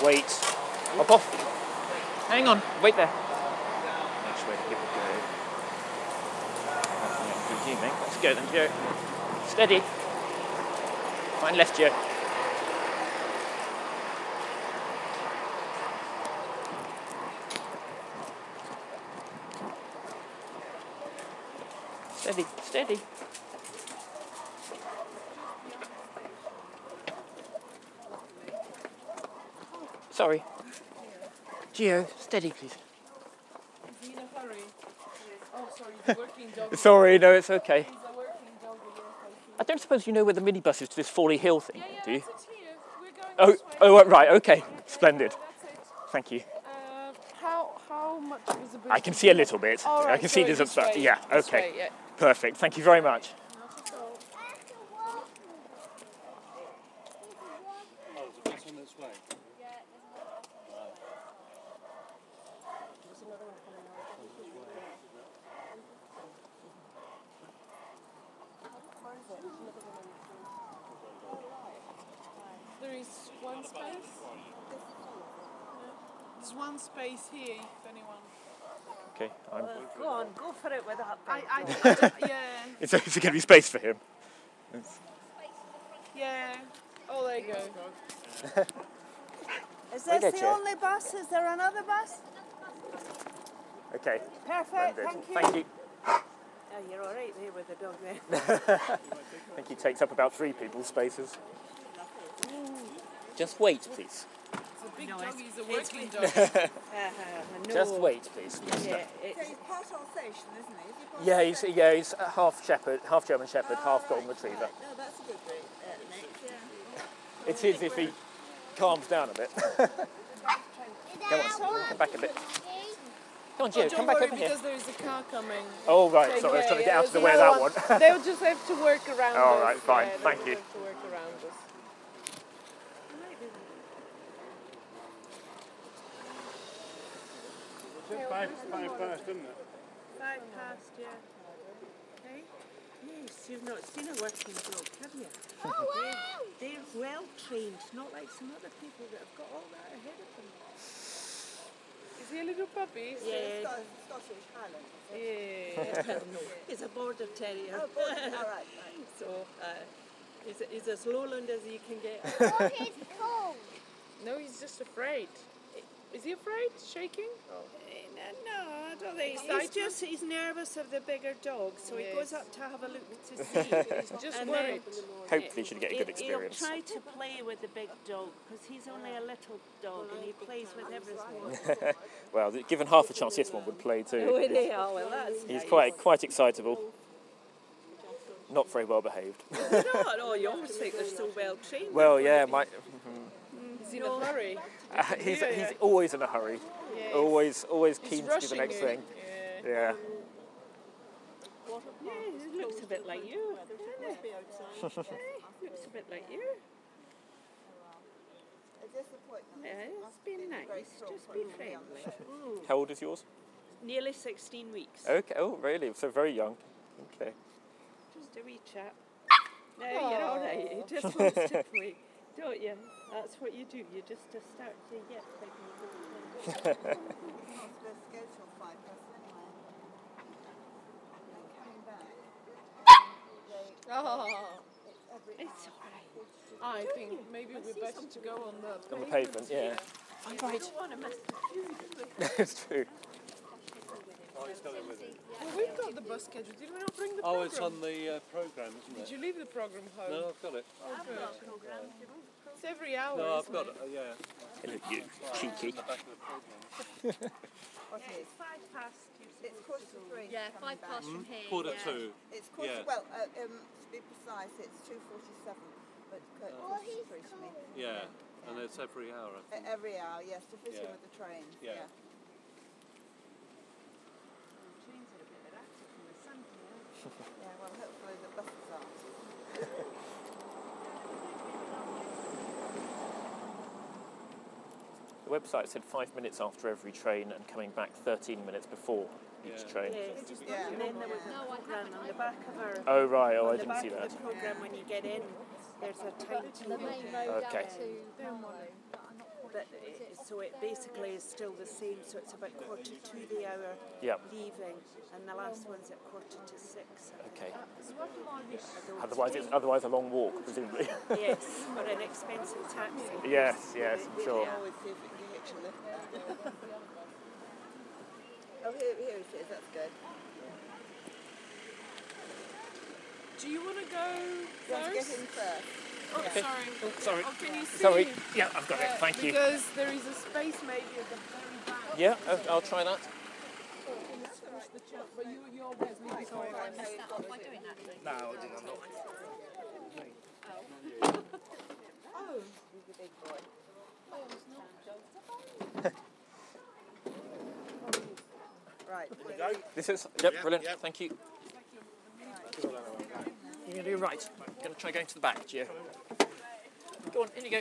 Wait. Hop off. Hang on. Wait there. That's where the people go. Good evening. Let's go then, Joe. Steady. Fine left, Joe. Steady, steady. Sorry. Gio, steady, please. Is he in a hurry? Oh, sorry, he's a working dog. Sorry, no, it's okay. He's a working dog, yes, I see. I don't suppose you know where the minibus is to this Fawley Hill thing, do you? That's it here. We're going this way. Oh, right, okay. Splendid. That's it. Thank you. How much visibility? I can see a little bit. All right, I can see there's this a... way, Yeah, this okay. way, yeah. Perfect. Thank you very much. There is one space. There's one space here if anyone. Okay, Go on, go for it with that. Yeah. Is there going to be space for him? Yeah. Oh, there you go. Is this get the you. only bus? Is there another bus? Okay. Perfect, Splendid. thank you. Thank you. Oh, you're all right there with the dog there. I think he takes up about 3 people's spaces. Just wait, please. It's a big No, dog. it's- He's a it's- working dog. No. Just wait, please. Yeah, He's part Alsatian, isn't he? Is he part He's a half shepherd, half German shepherd, half golden retriever. Right. No, that's a good mix, yeah. It is if he calms down a bit. Come on, come back a bit. Come on, Gio, Don't come back worry, over here. because there is a car coming. Oh, right, Okay, sorry, I was trying to yeah, get out of the there's way of another that one. They'll just have to work around us. All right, fine, Yeah, thank they'll you. have to work around us. Five past, isn't it? 5 past, yeah. Hey? Yes, you've not seen a working dog, have you? Oh, wow! They're well trained, not like some other people that have got all that ahead of them. Is he a little puppy? Yeah. Scottish Highland. Yeah. No, he's a border terrier. Oh, all right, right. So, he's as lowland as you can get. Oh, he's cold. No, he's just afraid. Is he afraid? Shaking? Oh. No, I don't think he's nervous of the bigger dog, so he goes Yes. up to have a look to see. He's just And worried. Hopefully she'll get a good experience. He'll try to play with the big dog because he's only a little dog and he plays with everything. Well, given half a chance, this one would play too. Oh, well, that's He's nice. quite excitable. Not very well behaved. No, you almost think they're so well trained. Well, yeah, Is he in a hurry? he's always in a hurry. Yes. Always He's keen to do the rushing next you. thing. Yeah. Yeah. Yeah, he looks a bit like you. Doesn't he? Looks a bit like you. Yeah, it's been nice. Just be friendly. How old is yours? Nearly 16 weeks. Okay. Oh, really? So very young. Okay. Just a wee chat. No, you're all right. He just wants to play, don't you? That's what you do. You just start to get big. He's not supposed to go till 5 past anyway. And coming back. Oh, It's all right. I think maybe we're better to go on the On the pavement, yeah. I don't want to miss the queue. It's true. Oh, he's got it with him. Well, we've got the bus schedule. Did we not bring the program? Oh, it's on the programme, isn't Did it? you leave the program home? No, I've got it. Oh, good. It's every hour, No, I've isn't got it? it. Yeah. Look, you cheeky. Back of the programme. Yeah, it's 5 past. It's 2:45. Yeah, coming 5 past back. from here. Quarter yeah. two. It's quarter. Yeah. Well, to be precise, it's 2:47. But Oh, he's 2:43 to me. Yeah, and it's every hour, I think. Every hour, yes, to fit in Yeah. with the train. Yeah. Trains are a bit erratic in the sun here. Yeah, well, hopefully the buses aren't. The website said 5 minutes after every train and coming back 13 minutes before each Yeah. train. Yes, Yeah. and then there was a programme on the back of our. Oh, right. Oh, I on the didn't back see of that. the programme when you get in, there's a time The main road Okay. down to Belmont. but so it basically is still the same. So it's about 1/4 to the hour Yep. leaving, and the last one's at 1/4 to 6. Okay. Although Otherwise a long walk, presumably. yes, or an expensive taxi. Yes, I'm We sure. can always see if we can hitch a lift there. Oh, here it is. That's good. Do you want to go You want to get first? in first? Oh, Okay. sorry. Sorry. Oh, can you see? Sorry. Yeah, I've got it. Thank you. Because there is a space maybe at the very back. Yeah, I'll try that. But you always leave it all right. No, I did not. Oh, he's a big boy. Right. This is, brilliant. Thank you. You're going to do right. I'm going to try going to the back, Gio. Go on, in you go.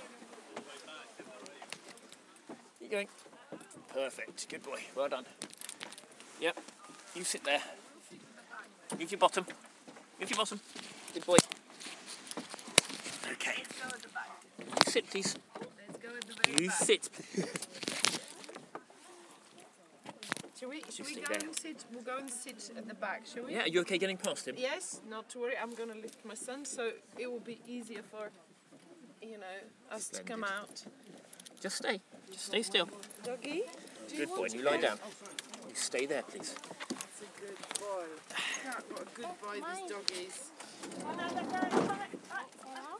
Keep going. Perfect. Good boy. Well done. Yep. You sit there. Move your bottom. Move your bottom. Good boy. Okay. You sit, please. You sit. Shall we sit go there. and sit? We'll go and sit at the back, shall we? Yeah, are you okay getting past him? Yes, not to worry. I'm going to lift my son, so it will be easier for, us to come out. Just stay. Just stay still. Doggy, do you Good boy. want You to lie go? down. You stay there, please. That's a good boy. What a good boy this dog is. Another go back now.